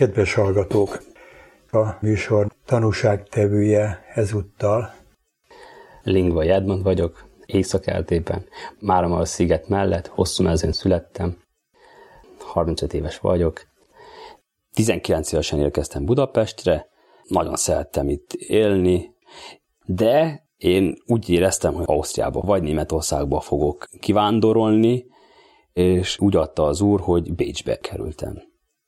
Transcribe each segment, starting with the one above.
Kedves hallgatók! A műsor tanúságtevője ezúttal. Lingvai Edmond vagyok, Észak-Erdélyben, Máramarossziget mellett, Hosszúmezőn születtem, 35 éves vagyok. 19 évesen érkeztem Budapestre, nagyon szerettem itt élni, de én úgy éreztem, hogy Ausztriába vagy Németországba fogok kivándorolni, és úgy adta az Úr, hogy Bécsbe kerültem.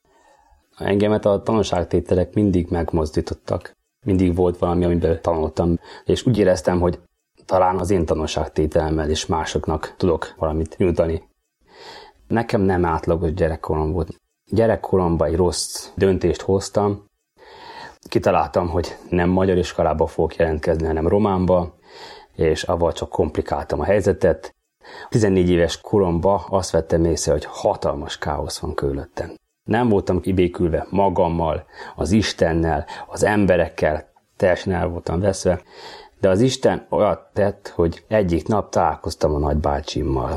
Engemet a tanúságtételek mindig megmozdítottak. Mindig volt valami, amiben tanultam, és úgy éreztem, hogy talán az én tanúságtételemmel is másoknak tudok valamit nyújtani. Nekem nem átlagos gyerekkorom volt. Gyerekkoromban egy rossz döntést hoztam. Kitaláltam, hogy nem magyar iskolába fogok jelentkezni, hanem románba, és avval csak komplikáltam a helyzetet. 14 éves koromban azt vettem észre, hogy hatalmas káosz van körülöttem. Nem voltam kibékülve magammal, az Istennel, az emberekkel, teljesen el voltam veszve, de az Isten olyat tett, hogy egyik nap találkoztam a nagybácsimmal.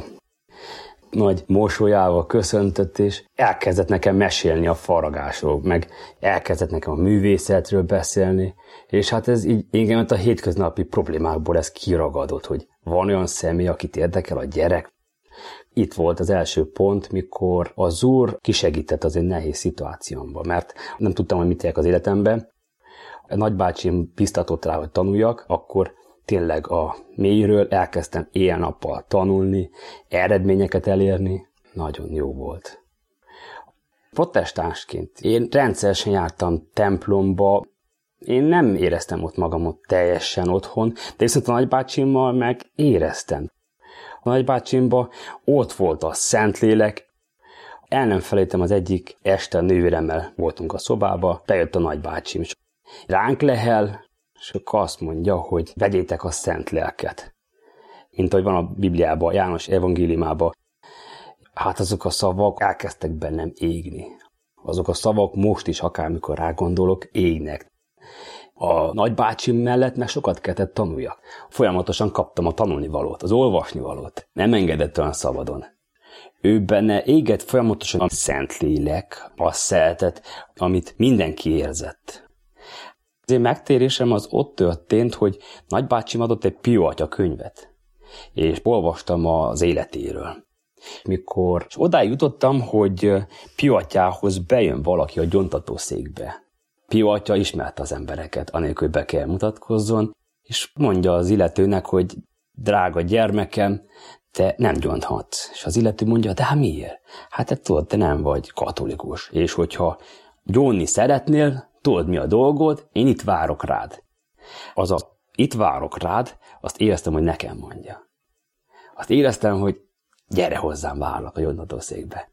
Nagy mosolyával köszöntött, és elkezdett nekem mesélni a faragásról, meg elkezdett nekem a művészetről beszélni, és hát ez így engemet a hétköznapi problémákból ez kiragadott, hogy van olyan személy, akit érdekel a gyerek. Itt volt az első pont, mikor az Úr kisegített az én nehéz szituációmban, mert nem tudtam, hogy mit tegyek az életemben. A nagybácsim biztatott rá, hogy tanuljak, akkor tényleg a mélyről elkezdtem éjjel-nappal tanulni, eredményeket elérni. Nagyon jó volt. Protestánsként én rendszeresen jártam templomba, én nem éreztem ott magamot teljesen otthon, de viszont a nagybácsimmal meg éreztem. A nagybácsimban ott volt a Szentlélek. El nem felejtem, az egyik este a nővéremmel voltunk a szobába, bejött a nagybácsim, és ránk lehel, és akkor azt mondja, hogy vegyétek a szent lelket. Mint ahogy van a Bibliában, János evangéliumában. Hát azok a szavak elkezdtek bennem égni. Azok a szavak most is, akármikor rágondolok, égnek. A nagybácsim mellett meg sokat kellett tanuljak. Folyamatosan kaptam a tanulnivalót, az olvasnivalót. Nem engedett olyan szabadon. Ő benne égett folyamatosan a Szentlélek, a szeretet, amit mindenki érzett. Az én megtérésem az ott történt, hogy nagybácsim adott egy Pio Atya könyvet, és olvastam az életéről. És odáig jutottam, hogy Pio Atyához bejön valaki a gyóntatószékbe. Pio Atya ismerte az embereket, anélkül be kell mutatkozzon, és mondja az illetőnek, hogy drága gyermekem, te nem gyónthatsz. És az illető mondja, de hát miért? Hát te tudod, te nem vagy katolikus, és hogyha gyónni szeretnél, tudod mi a dolgod, én itt várok rád. Azaz, itt várok rád, azt éreztem, hogy nekem mondja. Azt éreztem, hogy gyere hozzám, várlak a gyóntatószékbe.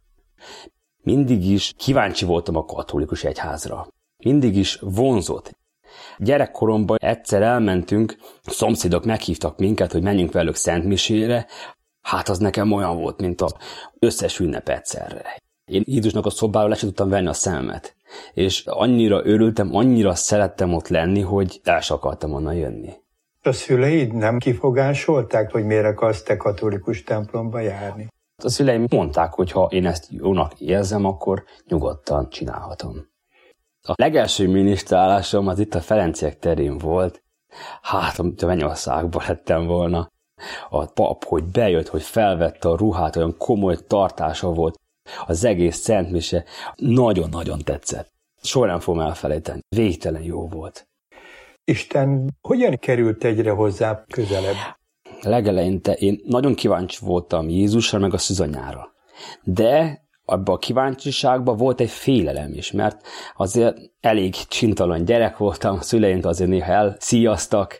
Mindig is kíváncsi voltam a katolikus egyházra. Mindig is vonzott. Gyerekkoromban egyszer elmentünk, a szomszédok meghívtak minket, hogy menjünk velük szentmisére. Hát az nekem olyan volt, mint az összes ünnep egyszerre. Én Jézusnak a szobáról le sem tudtam venni a szememet. És annyira örültem, annyira szerettem ott lenni, hogy el sem akartam onnan jönni. A szüleid nem kifogásolták, hogy miért akarsz te katolikus templomba járni? A szüleim mondták, hogy ha én ezt jónak érzem, akkor nyugodtan csinálhatom. A legelső minisztrálásom az itt a Ferenciek terén volt. Hát, amit a Mennyországban lettem volna. A pap, hogy bejött, hogy felvette a ruhát, olyan komoly tartása volt. Az egész szentmise nagyon-nagyon tetszett. Soha nem fogom elfelejteni. Végtelen jó volt. Isten hogyan került egyre hozzá közelebb? Legeleinte én nagyon kíváncsi voltam Jézusra meg a szűzanyára. De abban a kíváncsiságban volt egy félelem is, mert azért elég csintalan gyerek voltam, a szüleim azért néha elszíjaztak,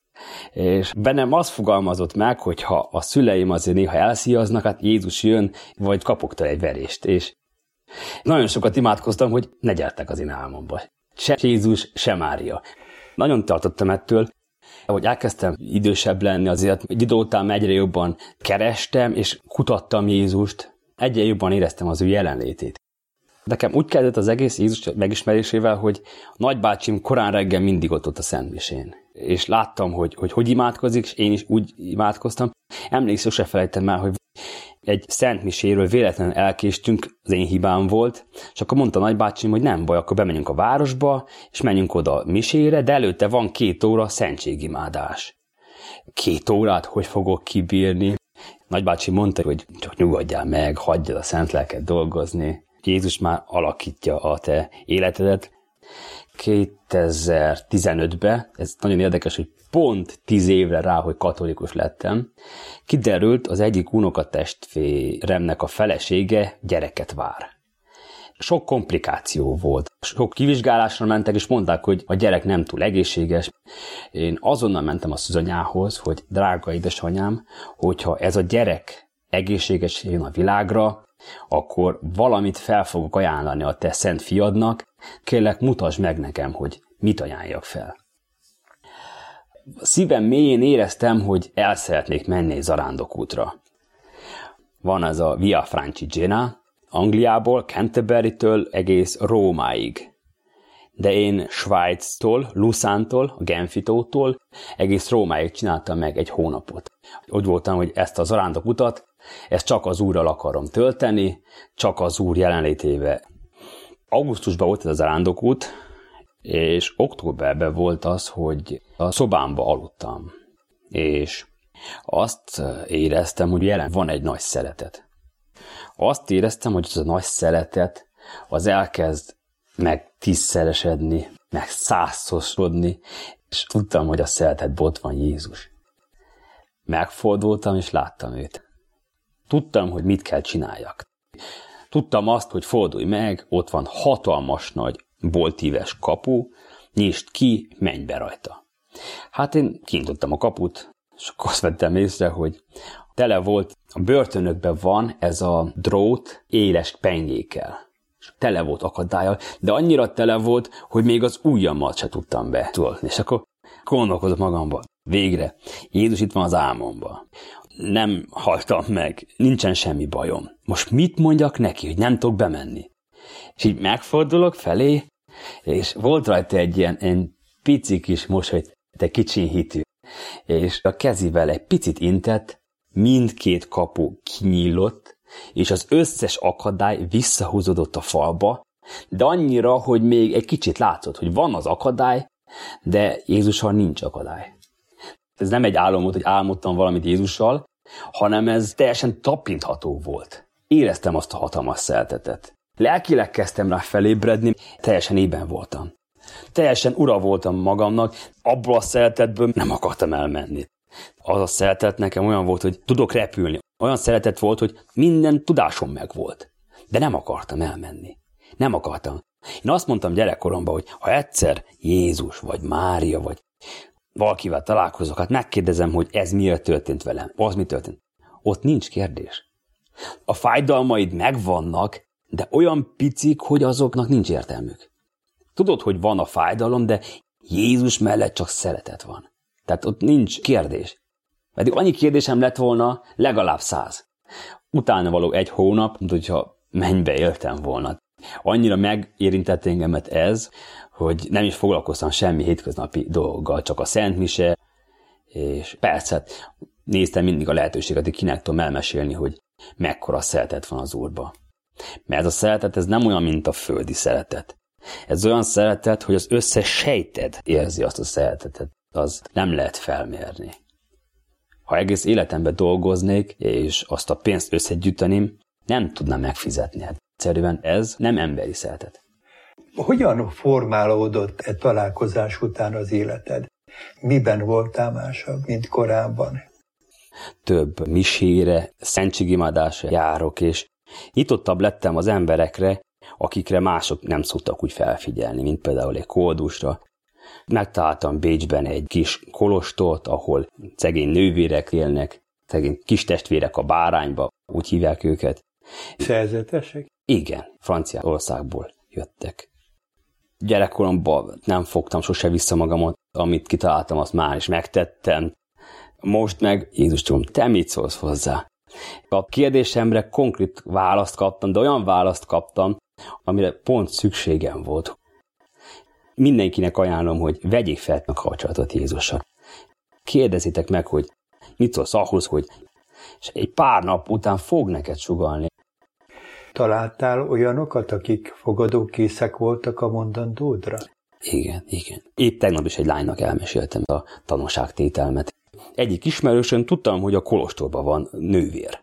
és bennem az fogalmazott meg, hogy ha a szüleim azért néha elszíjaznak, hát Jézus jön, vagy kapok tőle egy verést. És nagyon sokat imádkoztam, hogy ne gyertek az én álmomba. Se Jézus, se Mária. Nagyon tartottam ettől, hogy elkezdtem idősebb lenni, azért egy idő után egyre jobban kerestem, és kutattam Jézust, egyre jobban éreztem az ő jelenlétét. Nekem úgy kezdett az egész Jézus megismerésével, hogy a nagybácsim korán reggel mindig ott a szentmisén. És láttam, hogy imádkozik, és én is úgy imádkoztam. Emlékszem, sose felejtem el, hogy egy szentmiséről véletlenül elkéstünk, az én hibám volt, és akkor mondta nagybácsim, hogy nem baj, akkor bemegyünk a városba, és menjünk oda misére, de előtte van 2 óra szentségimádás. 2 órát hogy fogok kibírni? Nagybácsi mondta, hogy csak nyugodjál meg, hagyjad a szent lelket dolgozni. Jézus már alakítja a te életedet. 2015-ben, ez nagyon érdekes, hogy pont 10 évre rá, hogy katolikus lettem, kiderült, az egyik unokatestvéremnek a felesége gyereket vár. Sok komplikáció volt. Sok kivizsgálásra mentek, és mondták, hogy a gyerek nem túl egészséges. Én azonnal mentem a szűzanyához, hogy drága édesanyám, hogyha ez a gyerek egészséges jön a világra, akkor valamit fel fogok ajánlani a te szent fiadnak, kérlek mutasd meg nekem, hogy mit ajánljak fel. A szívem mélyén éreztem, hogy el szeretnék menni zarándokútra. Van ez a Via Francigena, Angliából, Canterburytől egész Rómáig. De én Svájctól, Lusántól, a Genfitótól egész Rómáig csináltam meg 1 hónapot. Úgy voltam, hogy ezt a zarándokutat, ezt csak az Úrral akarom tölteni, csak az Úr jelenlétébe. Augusztusban volt ez a zarándokút, és októberben volt az, hogy a szobámba aludtam. És azt éreztem, hogy jelen van egy nagy szeretet. Azt éreztem, hogy az a nagy szeretet az elkezd meg 10-szeresedni, meg 100-szorosodni, és tudtam, hogy a szeretetben ott van Jézus. Megfordultam, és láttam őt. Tudtam, hogy mit kell csináljak. Tudtam azt, hogy fordulj meg, ott van hatalmas nagy boltíves kapu, nyisd ki, menj be rajta. Hát én kinyitottam a kaput, és akkor azt vettem észre, hogy tele volt, a börtönökben van ez a drót éles pengékkel. És tele volt akadállyal, de annyira tele volt, hogy még az ujjamat se tudtam betolni. És akkor gondolkodott magamban, végre, Jézus itt van az álmomban. Nem haltam meg, nincsen semmi bajom. Most mit mondjak neki, hogy nem tudok bemenni? És így megfordulok felé, és volt rajta egy ilyen pici kis mosoly, de kicsin hitű. És a kezével egy picit intett, mindkét kapu kinyílott, és az összes akadály visszahúzódott a falba, de annyira, hogy még egy kicsit látszott, hogy van az akadály, de Jézussal nincs akadály. Ez nem egy álom volt, hogy álmodtam valamit Jézussal, hanem ez teljesen tapintható volt. Éreztem azt a hatalmas szeretetet. Lelkileg kezdtem rá felébredni, teljesen ében voltam. Teljesen ura voltam magamnak, abból a szeretetből nem akartam elmenni. Az a szeretet nekem olyan volt, hogy tudok repülni. Olyan szeretet volt, hogy minden tudásom megvolt. De nem akartam elmenni. Nem akartam. Én azt mondtam gyerekkoromban, hogy ha egyszer Jézus, vagy Mária, vagy valakivel találkozok, hát megkérdezem, hogy ez miért történt velem, az mi történt. Ott nincs kérdés. A fájdalmaid megvannak, de olyan picik, hogy azoknak nincs értelmük. Tudod, hogy van a fájdalom, de Jézus mellett csak szeretet van. Tehát ott nincs kérdés. Pedig annyi kérdésem lett volna, legalább 100. Utána való 1 hónap, mint hogyha mennybe éltem volna. Annyira megérintett engemet ez, hogy nem is foglalkoztam semmi hétköznapi dolggal, csak a szentmise, és persze néztem mindig a lehetőséget, hogy kinek tudom elmesélni, hogy mekkora szeretet van az Úrba. Mert ez a szeretet, ez nem olyan, mint a földi szeretet. Ez olyan szeretet, hogy az összes sejted érzi azt a szeretetet. Az nem lehet felmérni. Ha egész életemben dolgoznék, és azt a pénzt összegyűjteném, nem tudnám megfizetni. Hát egyszerűen ez nem emberi szeretet. Hogyan formálódott e találkozás után az életed? Miben voltál másabb, mint korábban? Több misére, szentségimádásra járok, és nyitottabb lettem az emberekre, akikre mások nem szoktak úgy felfigyelni, mint például egy koldusra. Megtaláltam Bécsben egy kis kolostort, ahol szegény nővérek élnek, szegény kis testvérek a bárányba, úgy hívják őket. Szerzetesek? Igen, Franciaországból jöttek. Gyerekkoromban nem fogtam sose vissza magamat, amit kitaláltam, azt már is megtettem. Most meg, Jézus tudom, te mit szólsz hozzá? A kérdésemre konkrét választ kaptam, de olyan választ kaptam, amire pont szükségem volt. Mindenkinek ajánlom, hogy vegyék fel a kapcsolatot Jézussal. Kérdezitek meg, hogy mit szólsz ahhoz, hogy és egy pár nap után fog neked sugallni. Találtál olyanokat, akik fogadókészek voltak a mondandódra? Igen. Épp tegnap is egy lánynak elmeséltem a tanúságtételmet. Egyik ismerősön tudtam, hogy a kolostorban van nővér.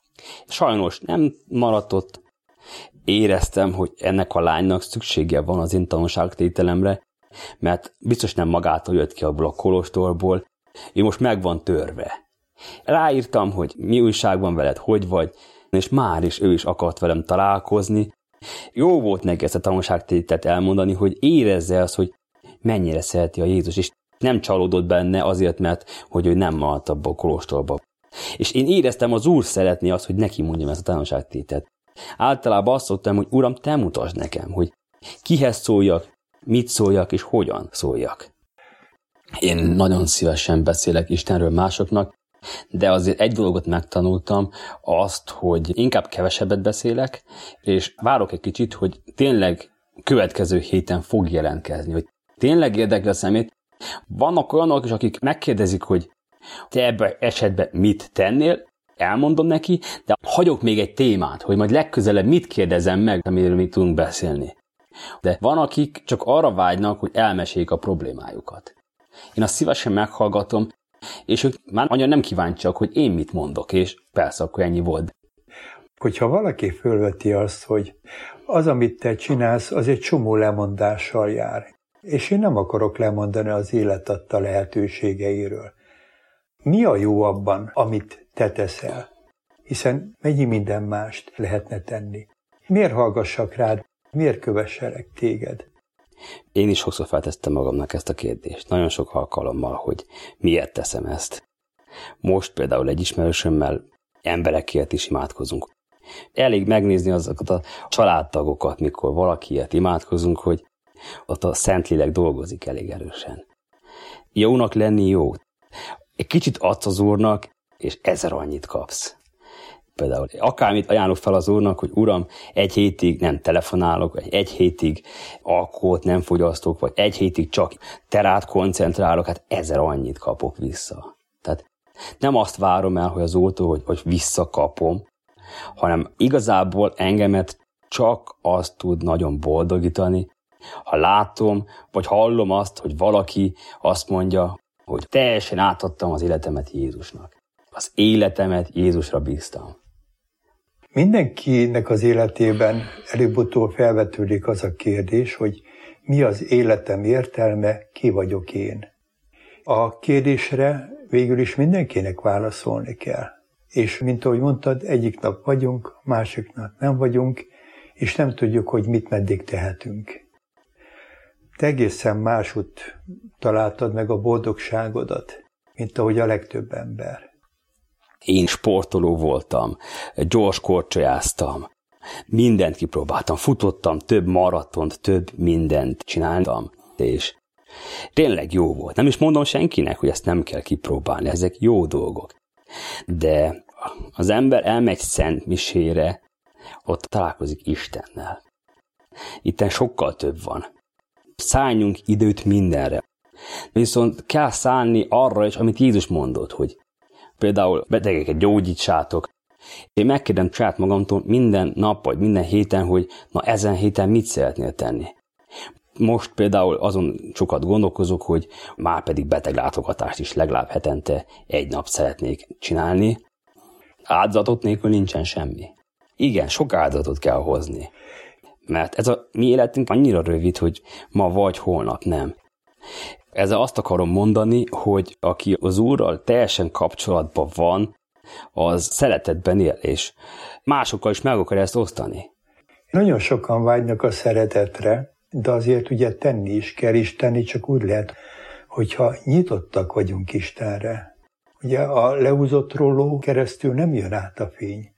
Sajnos nem maradt ott. Éreztem, hogy ennek a lánynak szüksége van az én tanúságtételemre, mert biztos nem magától jött ki abból a kolostorból, ő most meg van törve. Ráírtam, hogy mi újság van veled, hogy vagy, és már is ő is akart velem találkozni. Jó volt neki ezt a tanúságtételt elmondani, hogy érezze azt, hogy mennyire szereti a Jézus, és nem csalódott benne azért, mert hogy ő nem maradt abba a kolostorba. És én éreztem, az Úr szeretné azt, hogy neki mondjam ezt a tanúságtételt. Általában azt szoktam, hogy Uram, te mutasd nekem, hogy kihez szóljak, mit szóljak, és hogyan szóljak. Én nagyon szívesen beszélek Istenről másoknak, de azért egy dolgot megtanultam, azt, hogy inkább kevesebbet beszélek, és várok egy kicsit, hogy tényleg következő héten fog jelentkezni, hogy tényleg érdekli a szemét. Vannak olyanok is, akik megkérdezik, hogy te ebben esetben mit tennél, elmondom neki, de hagyok még egy témát, hogy majd legközelebb mit kérdezem meg, amiről mi tudunk beszélni. De van, akik csak arra vágynak, hogy elmeséljék a problémájukat. Én azt szívesen meghallgatom, és ők már annyira nem kíváncsiak, hogy én mit mondok, és persze akkor ennyi volt. Hogyha valaki fölveti azt, hogy az, amit te csinálsz, az egy csomó lemondással jár, és én nem akarok lemondani az élet adta lehetőségeiről. Mi a jó abban, amit te teszel? Hiszen mennyi minden mást lehetne tenni. Miért hallgassak rád? Miért kövesselek téged? Én is sokszor feltesztem magamnak ezt a kérdést. Nagyon sok alkalommal, hogy miért teszem ezt. Most például egy ismerősömmel emberekért is imádkozunk. Elég megnézni azokat a családtagokat, mikor valakiért imádkozunk, hogy ott a Szentlélek dolgozik elég erősen. Jónak lenni jó. Egy kicsit adsz az Úrnak, és 1000 annyit kapsz. Például akármit ajánlok fel az Úrnak, hogy Uram, egy hétig nem telefonálok, vagy egy hétig alkoholt nem fogyasztok, vagy egy hétig csak terát koncentrálok, hát 1000 annyit kapok vissza. Tehát nem azt várom el, hogy az Úrtól, hogy visszakapom, hanem igazából engemet csak azt tud nagyon boldogítani, ha látom, vagy hallom azt, hogy valaki azt mondja, hogy teljesen átadtam az életemet Jézusnak. Az életemet Jézusra bíztam. Mindenkinek az életében előbb-utóbb felvetődik az a kérdés, hogy mi az életem értelme, ki vagyok én. A kérdésre végül is mindenkinek válaszolni kell. És mint ahogy mondtad, egyik nap vagyunk, másik nap nem vagyunk, és nem tudjuk, hogy mit meddig tehetünk. Te egészen másút találtad meg a boldogságodat, mint ahogy a legtöbb ember. Én sportoló voltam, gyors korcsolyáztam, mindent kipróbáltam, futottam, több maratont, több mindent csináltam, és tényleg jó volt. Nem is mondom senkinek, hogy ezt nem kell kipróbálni, ezek jó dolgok. De az ember elmegy szent misére, ott találkozik Istennel. Itten sokkal több van. Szálljunk időt mindenre. Viszont kell szállni arra is, amit Jézus mondott, hogy például betegeket gyógyítsátok. Én megkérdem saját magamtól minden nap vagy minden héten, hogy na ezen héten mit szeretnél tenni. Most például azon sokat gondolkozok, hogy már pedig beteglátogatást is legalább hetente egy nap szeretnék csinálni. Áldozatot nélkül nincsen semmi. Igen, sok áldozatot kell hozni. Mert ez a mi életünk annyira rövid, hogy ma vagy holnap nem. Ezzel azt akarom mondani, hogy aki az Úrral teljesen kapcsolatban van, az szeretetben él, és másokkal is meg akarja ezt osztani. Nagyon sokan vágynak a szeretetre, de azért ugye tenni is kell, és tenni csak úgy lehet, hogyha nyitottak vagyunk Istenre. Ugye a lehúzott róló keresztül nem jön át a fény.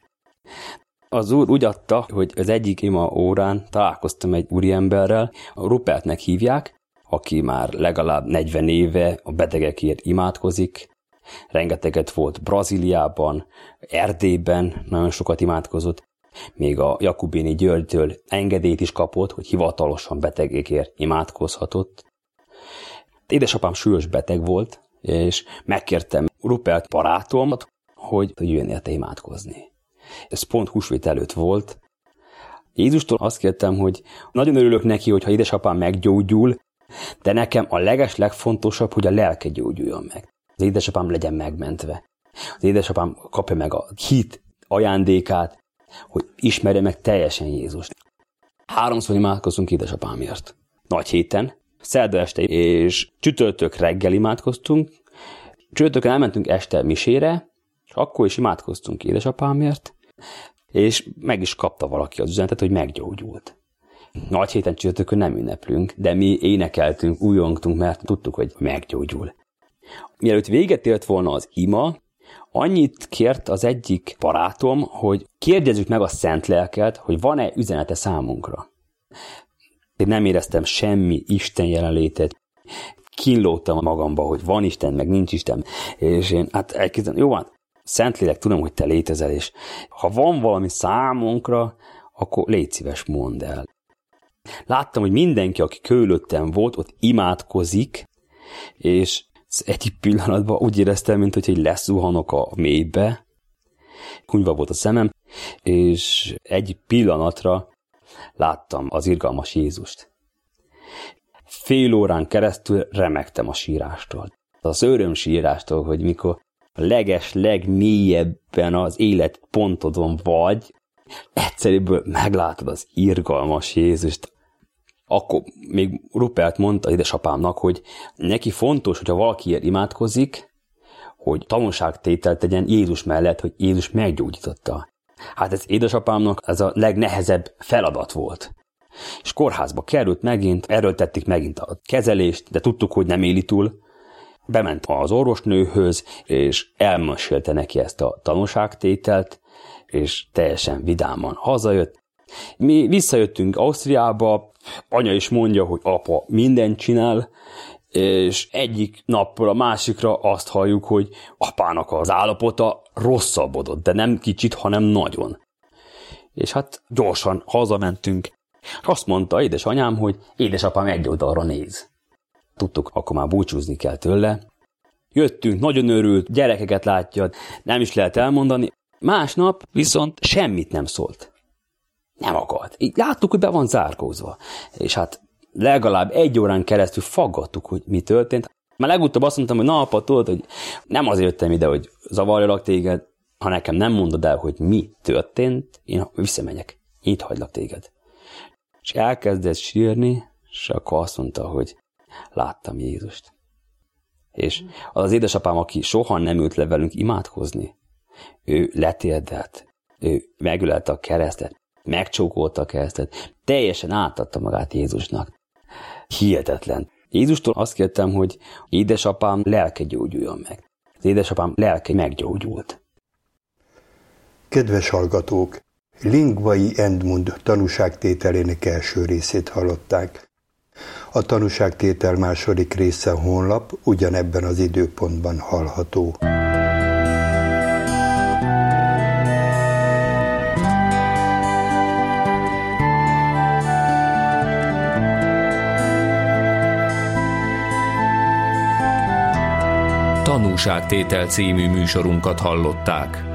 Az Úr úgy adta, hogy az egyik ima órán találkoztam egy úriemberrel, Rupertnek hívják, aki már legalább 40 éve a betegekért imádkozik. Rengeteget volt Brazíliában, Erdélyben, nagyon sokat imádkozott. Még a Jakubéni Györgytől engedélyt is kapott, hogy hivatalosan betegekért imádkozhatott. Édesapám súlyos beteg volt, és megkértem Rupert barátomat, hogy jöjjön érte imádkozni. Ez pont húsvét előtt volt. Jézustól azt kértem, hogy nagyon örülök neki, hogyha édesapám meggyógyul, de nekem a legfontosabb, hogy a lelke gyógyuljon meg. Az édesapám legyen megmentve. Az édesapám kapja meg a hit ajándékát, hogy ismerje meg teljesen Jézust. 3-szor imádkozunk édesapámért. Nagy héten, szerda este és csütörtök reggel imádkoztunk. Csütörtökön elmentünk este misére, és akkor is imádkoztunk édesapámért, és meg is kapta valaki az üzenetet, hogy meggyógyult. Nagy héten csütörtökön nem ünneplünk, de mi énekeltünk, újongtunk, mert tudtuk, hogy meggyógyul. Mielőtt véget ért volna az ima, annyit kért az egyik barátom, hogy kérdezzük meg a Szent Lelket, hogy van-e üzenete számunkra. Én nem éreztem semmi Isten jelenlétet. Kínlódtam magamba, hogy van Isten, meg nincs Isten. És én elkezdtem, jó van, Szentlélek, tudom, hogy te létezel, és ha van valami számunkra, akkor légy szíves, mondd el. Láttam, hogy mindenki, aki körülöttem volt, ott imádkozik, és egyik pillanatban úgy éreztem, mint hogy lezuhanok a mélybe. Kunyva volt a szemem, és egy pillanatra láttam az irgalmas Jézust. Fél órán keresztül remegtem a sírástól. Az örömsírástól, hogy mikor a legmélyebben az életpontodon vagy, egyszerűből meglátod az irgalmas Jézust. Akkor még Rupert mondta édesapámnak, hogy neki fontos, hogyha valakiért imádkozik, hogy tanúságtételt tegyen Jézus mellett, hogy Jézus meggyógyította. Hát ez édesapámnak ez a legnehezebb feladat volt. És kórházba került megint, erőltették megint a kezelést, de tudtuk, hogy nem éli túl. Bement az orvosnőhöz, és elmesélte neki ezt a tanúságtételt, és teljesen vidáman hazajött. Mi visszajöttünk Ausztriába, anya is mondja, hogy apa mindent csinál, és egyik napról a másikra azt halljuk, hogy apának az állapota rosszabbodott, de nem kicsit, hanem nagyon. És hát gyorsan hazamentünk, és azt mondta édesanyám, hogy édesapám egy oldalra néz. Tudtuk, akkor már búcsúzni kell tőle. Jöttünk, nagyon örült, gyerekeket látja, nem is lehet elmondani. Másnap viszont semmit nem szólt. Nem akart. Így láttuk, hogy be van zárkózva. És hát legalább 1 órán keresztül faggattuk, hogy mi történt. Már legutóbb azt mondtam, hogy na apa, tudod, hogy nem azért jöttem ide, hogy zavarjalak téged, ha nekem nem mondod el, hogy mi történt, én visszamegyek. Itt hagylak téged. És elkezdett sírni, és akkor azt mondta, hogy láttam Jézust. És az édesapám, aki soha nem ült le velünk imádkozni, ő letérdelt, ő megölelte a keresztet, megcsókolta a keresztet, teljesen átadta magát Jézusnak. Hihetetlen. Jézustól azt kértem, hogy édesapám lelke gyógyuljon meg. Az édesapám lelke meggyógyult. Kedves hallgatók! Lingvai Edmund tanúságtételének első részét hallották. A tanúságtétel második része holnap ugyanebben az időpontban hallható. Tanúságtétel című műsorunkat hallották.